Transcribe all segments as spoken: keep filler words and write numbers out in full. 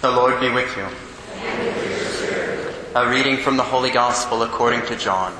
The Lord be with you. And with your spirit. A reading from the Holy Gospel according to John.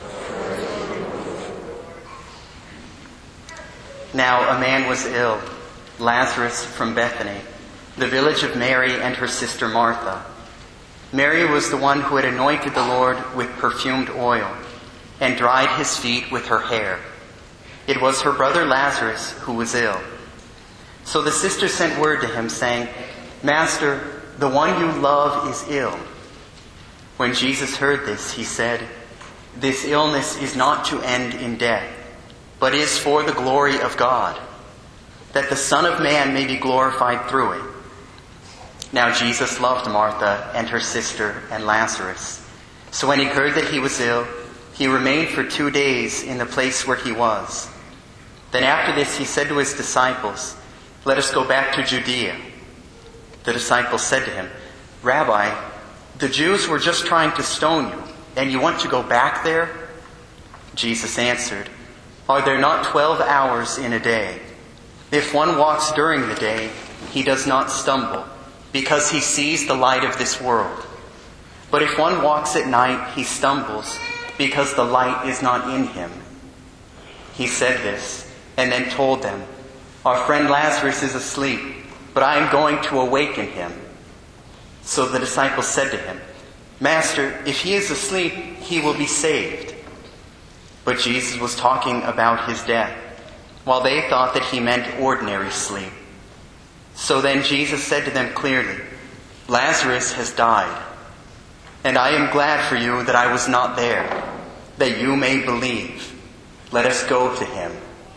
Now a man was ill, Lazarus from Bethany, the village of Mary and her sister Martha. Mary was the one who had anointed the Lord with perfumed oil and dried his feet with her hair. It was her brother Lazarus who was ill. So the sisters sent word to him, saying, "Master, the one you love is ill." When Jesus heard this, he said, "This illness is not to end in death, but is for the glory of God, that the Son of Man may be glorified through it." Now Jesus loved Martha and her sister and Lazarus. So when he heard that he was ill, he remained for two days in the place where he was. Then after this he said to his disciples, "Let us go back to Judea." The disciples said to him, "Rabbi, the Jews were just trying to stone you, and you want to go back there?" Jesus answered, "Are there not twelve hours in a day? If one walks during the day, he does not stumble, because he sees the light of this world. But if one walks at night, he stumbles, because the light is not in him." He said this, and then told them, "Our friend Lazarus is asleep, but I am going to awaken him." So the disciples said to him, "Master, if he is asleep, he will be saved." But Jesus was talking about his death, while they thought that he meant ordinary sleep. So then Jesus said to them clearly, "Lazarus has died, and I am glad for you that I was not there, that you may believe. Let us go to him."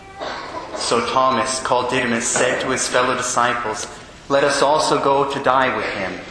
So Thomas, called Didymus, said to his fellow disciples, "Let us also go to die with him."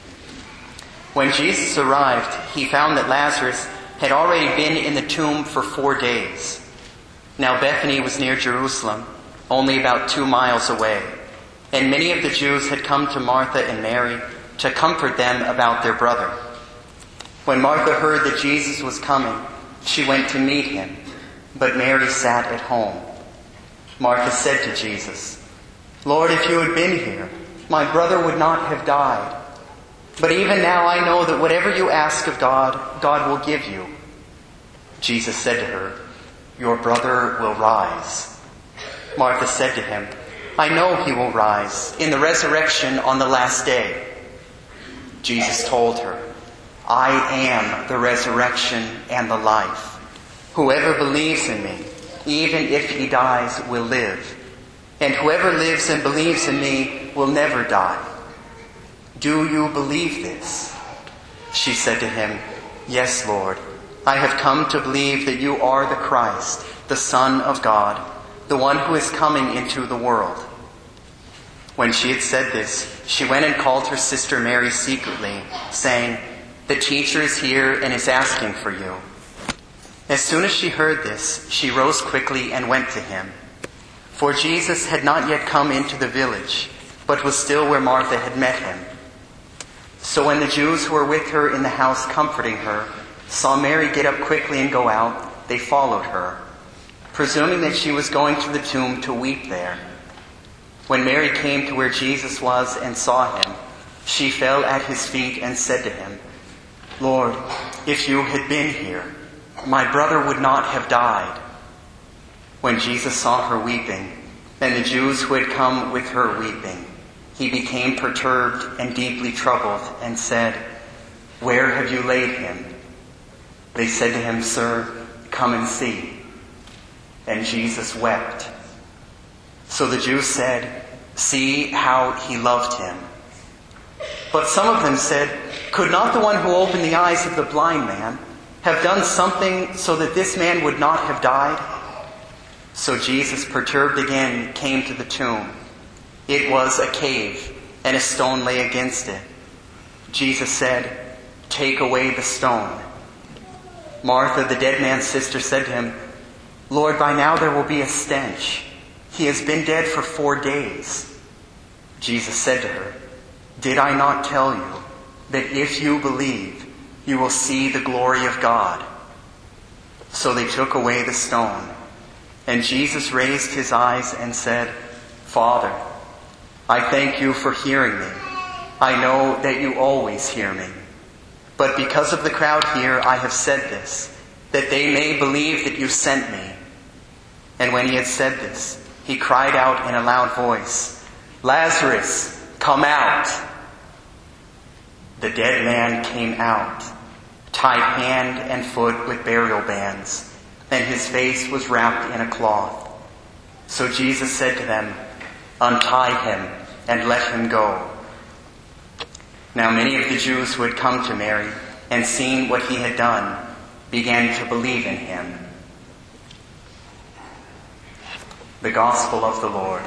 When Jesus arrived, he found that Lazarus had already been in the tomb for four days. Now Bethany was near Jerusalem, only about two miles away, and many of the Jews had come to Martha and Mary to comfort them about their brother. When Martha heard that Jesus was coming, she went to meet him, but Mary sat at home. Martha said to Jesus, "Lord, if you had been here, my brother would not have died. But even now I know that whatever you ask of God, God will give you." Jesus said to her, "Your brother will rise." Martha said to him, "I know he will rise in the resurrection on the last day." Jesus told her, "I am the resurrection and the life. Whoever believes in me, even if he dies, will live. And whoever lives and believes in me will never die. Do you believe this?" She said to him, "Yes, Lord. I have come to believe that you are the Christ, the Son of God, the one who is coming into the world." When she had said this, she went and called her sister Mary secretly, saying, "The teacher is here and is asking for you." As soon as she heard this, she rose quickly and went to him. For Jesus had not yet come into the village, but was still where Martha had met him. So when the Jews who were with her in the house comforting her saw Mary get up quickly and go out, they followed her, presuming that she was going to the tomb to weep there. When Mary came to where Jesus was and saw him, she fell at his feet and said to him, "Lord, if you had been here, my brother would not have died." When Jesus saw her weeping, and the Jews who had come with her weeping, he became perturbed and deeply troubled and said, "Where have you laid him?" They said to him, "Sir, come and see." And Jesus wept. So the Jews said, "See how he loved him." But some of them said, "Could not the one who opened the eyes of the blind man have done something so that this man would not have died?" So Jesus, perturbed again, came to the tomb. It was a cave, and a stone lay against it. Jesus said, "Take away the stone." Martha, the dead man's sister, said to him, "Lord, by now there will be a stench. He has been dead for four days." Jesus said to her, "Did I not tell you that if you believe, you will see the glory of God?" So they took away the stone. And Jesus raised his eyes and said, "Father, I thank you for hearing me. I know that you always hear me. But because of the crowd here, I have said this, that they may believe that you sent me." And when he had said this, he cried out in a loud voice, "Lazarus, come out!" The dead man came out, tied hand and foot with burial bands, and his face was wrapped in a cloth. So Jesus said to them, "Untie him and let him go." Now many of the Jews who had come to Mary and seen what he had done began to believe in him. The Gospel of the Lord.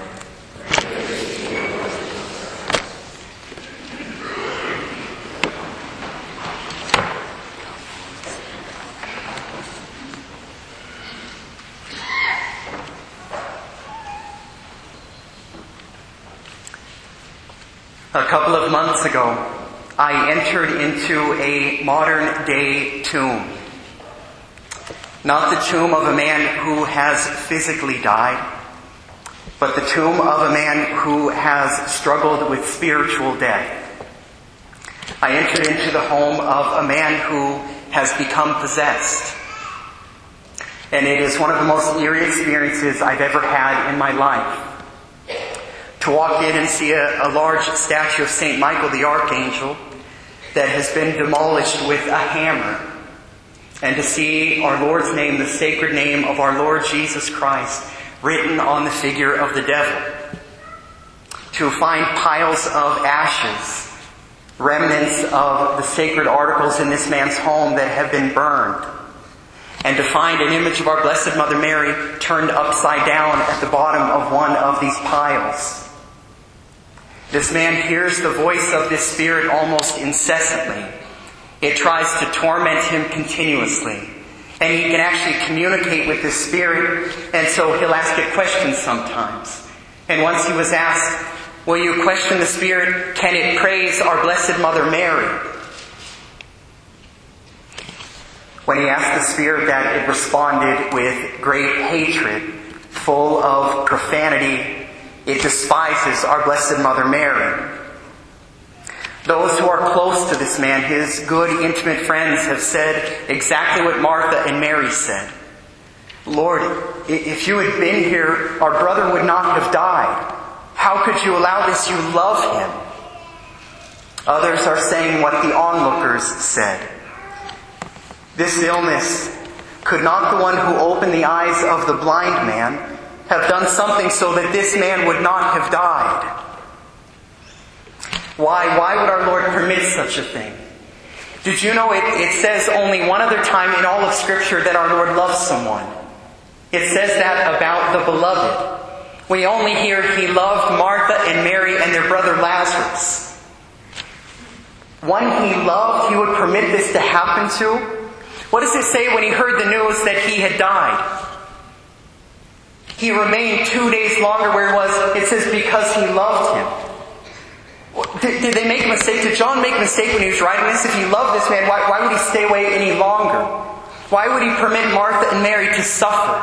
A couple of months ago, I entered into a modern-day tomb. Not the tomb of a man who has physically died, but the tomb of a man who has struggled with spiritual death. I entered into the home of a man who has become possessed. And it is one of the most eerie experiences I've ever had in my life. To walk in and see a, a large statue of Saint Michael the Archangel that has been demolished with a hammer, and to see our Lord's name, the sacred name of our Lord Jesus Christ, written on the figure of the devil. To find piles of ashes, remnants of the sacred articles in this man's home that have been burned, and to find an image of our Blessed Mother Mary turned upside down at the bottom of one of these piles. This man hears the voice of this spirit almost incessantly. It tries to torment him continuously. And he can actually communicate with this spirit, and so he'll ask it questions sometimes. And once he was asked, "Will you question the spirit? Can it praise our Blessed Mother Mary?" When he asked the spirit that, it responded with great hatred, full of profanity. It despises our Blessed Mother Mary. Those who are close to this man, his good, intimate friends, have said exactly what Martha and Mary said. "Lord, if you had been here, our brother would not have died. How could you allow this? You love him." Others are saying what the onlookers said. "This illness, could not the one who opened the eyes of the blind man have done something so that this man would not have died? Why, why would our Lord permit such a thing?" Did you know it, it says only one other time in all of Scripture that our Lord loves someone? It says that about the beloved. We only hear he loved Martha and Mary and their brother Lazarus. One he loved, he would permit this to happen to? What does it say when he heard the news that he had died? He remained two days longer where he was. It says because he loved him. Did, did they make a mistake? Did John make a mistake when he was writing this? If he loved this man, why, why would he stay away any longer? Why would he permit Martha and Mary to suffer?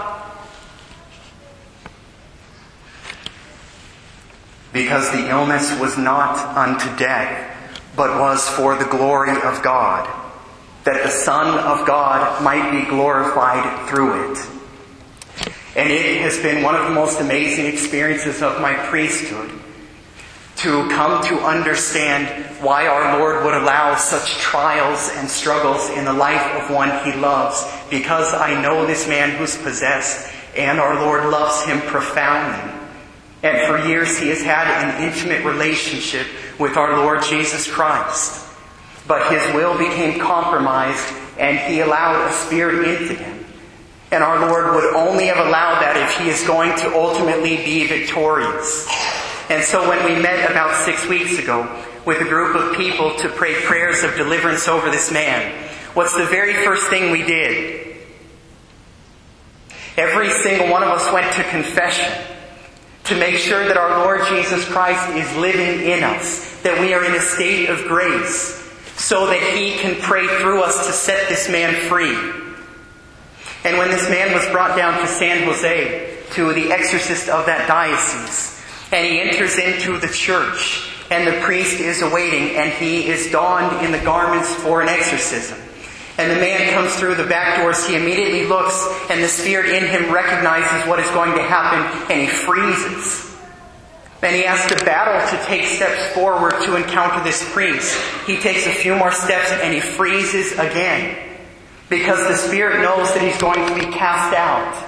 Because the illness was not unto death, but was for the glory of God, that the Son of God might be glorified through it. And it has been one of the most amazing experiences of my priesthood to come to understand why our Lord would allow such trials and struggles in the life of one he loves. Because I know this man who's possessed, and our Lord loves him profoundly. And for years he has had an intimate relationship with our Lord Jesus Christ. But his will became compromised, and he allowed a spirit into him. And our Lord would only have allowed that if he is going to ultimately be victorious. And so when we met about six weeks ago with a group of people to pray prayers of deliverance over this man, what's the very first thing we did? Every single one of us went to confession to make sure that our Lord Jesus Christ is living in us, that we are in a state of grace, so that he can pray through us to set this man free. And when this man was brought down to San Jose, to the exorcist of that diocese, and he enters into the church, and the priest is awaiting, and he is donned in the garments for an exorcism. And the man comes through the back doors. He immediately looks, and the spirit in him recognizes what is going to happen, and he freezes. And he has to battle to take steps forward to encounter this priest. He takes a few more steps, and he freezes again, because the spirit knows that he's going to be cast out.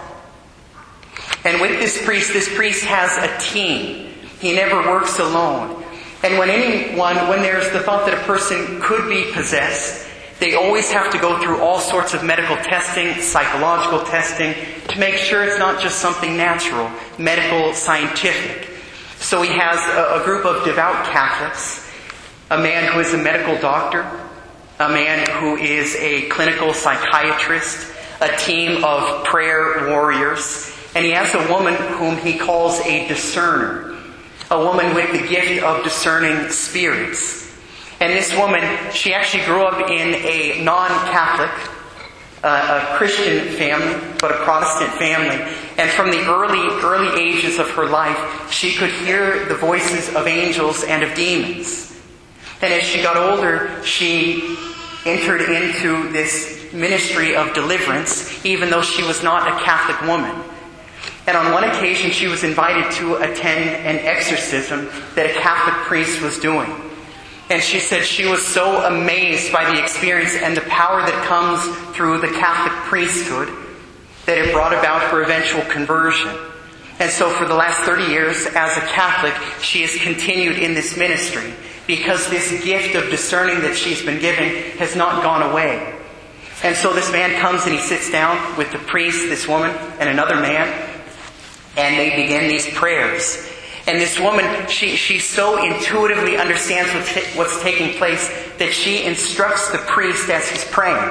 And with this priest, this priest has a team. He never works alone. And when anyone, when there's the thought that a person could be possessed, they always have to go through all sorts of medical testing, psychological testing, to make sure it's not just something natural, medical, scientific. So he has a, a group of devout Catholics, a man who is a medical doctor, a man who is a clinical psychiatrist, a team of prayer warriors, and he has a woman whom he calls a discerner, a woman with the gift of discerning spirits. And this woman, she actually grew up in a non-Catholic, uh, a Christian family, but a Protestant family. And from the early, early ages of her life, she could hear the voices of angels and of demons. And as she got older, she entered into this ministry of deliverance, even though she was not a Catholic woman. And on one occasion, she was invited to attend an exorcism that a Catholic priest was doing. And she said she was so amazed by the experience and the power that comes through the Catholic priesthood that it brought about her eventual conversion. And so for the last thirty years as a Catholic, she has continued in this ministry because this gift of discerning that she's been given has not gone away. And so this man comes and he sits down with the priest, this woman, and another man, and they begin these prayers. And this woman, she, she so intuitively understands what's, what's taking place that she instructs the priest as he's praying.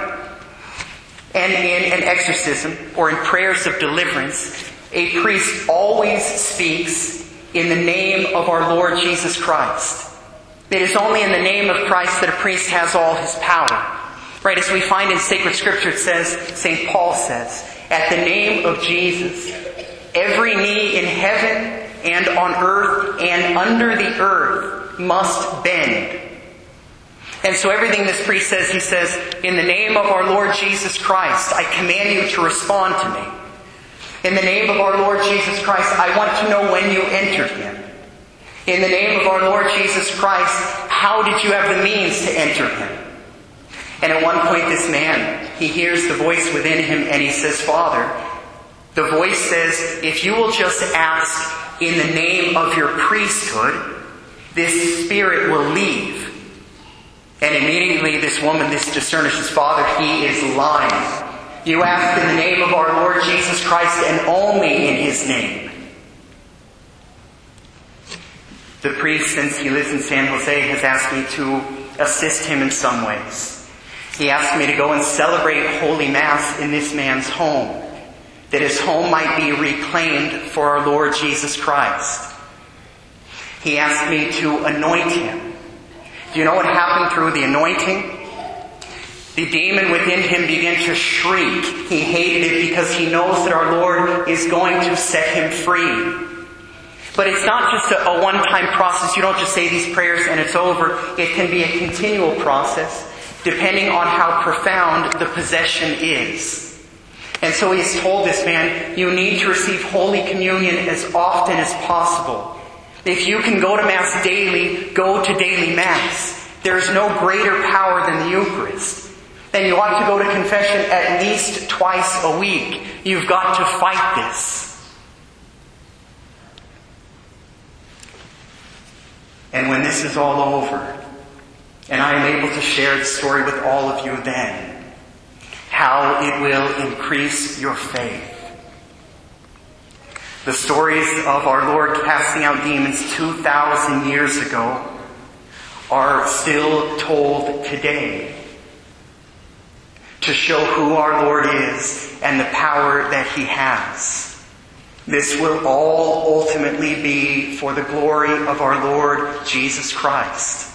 And in an exorcism, or in prayers of deliverance, a priest always speaks in the name of our Lord Jesus Christ. It is only in the name of Christ that a priest has all his power. Right, as we find in sacred scripture, it says, Saint Paul says, at the name of Jesus, every knee in heaven and on earth and under the earth must bend. And so everything this priest says, he says, in the name of our Lord Jesus Christ, I command you to respond to me. In the name of our Lord Jesus Christ, I want to know when you entered him. In the name of our Lord Jesus Christ, how did you have the means to enter him? And at one point this man, he hears the voice within him and he says, Father, the voice says, if you will just ask in the name of your priesthood, this spirit will leave. And immediately this woman, this discerner, says, Father, he is lying. You ask in the name of our Lord Jesus Christ and only in his name. The priest, since he lives in San Jose, has asked me to assist him in some ways. He asked me to go and celebrate Holy Mass in this man's home, that his home might be reclaimed for our Lord Jesus Christ. He asked me to anoint him. Do you know what happened through the anointing? The demon within him began to shriek. He hated it because he knows that our Lord is going to set him free. But it's not just a, a one-time process. You don't just say these prayers and it's over. It can be a continual process, depending on how profound the possession is. And so he's told this man, you need to receive Holy Communion as often as possible. If you can go to Mass daily, go to daily Mass. There is no greater power than the Eucharist. Then you ought to go to confession at least twice a week. You've got to fight this. And when this is all over, and I am able to share the story with all of you then, how it will increase your faith. The stories of our Lord casting out demons two thousand years ago are still told today to show who our Lord is and the power that He has. This will all ultimately be for the glory of our Lord Jesus Christ.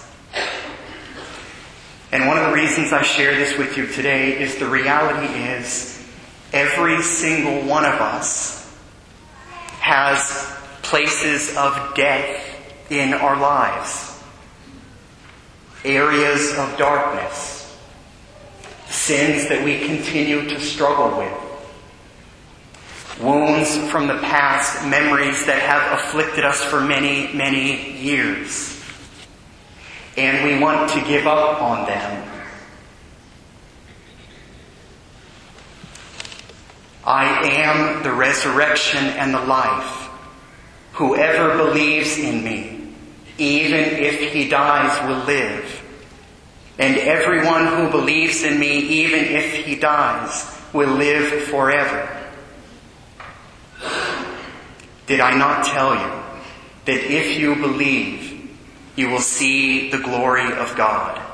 And one of the reasons I share this with you today is the reality is every single one of us has places of death in our lives. areas of darkness, sins that we continue to struggle with, wounds from the past, memories that have afflicted us for many, many years. And we want to give up on them. I am the resurrection and the life. Whoever believes in me, even if he dies, will live. And everyone who believes in me, even if he dies, will live forever. Did I not tell you that if you believe, you will see the glory of God?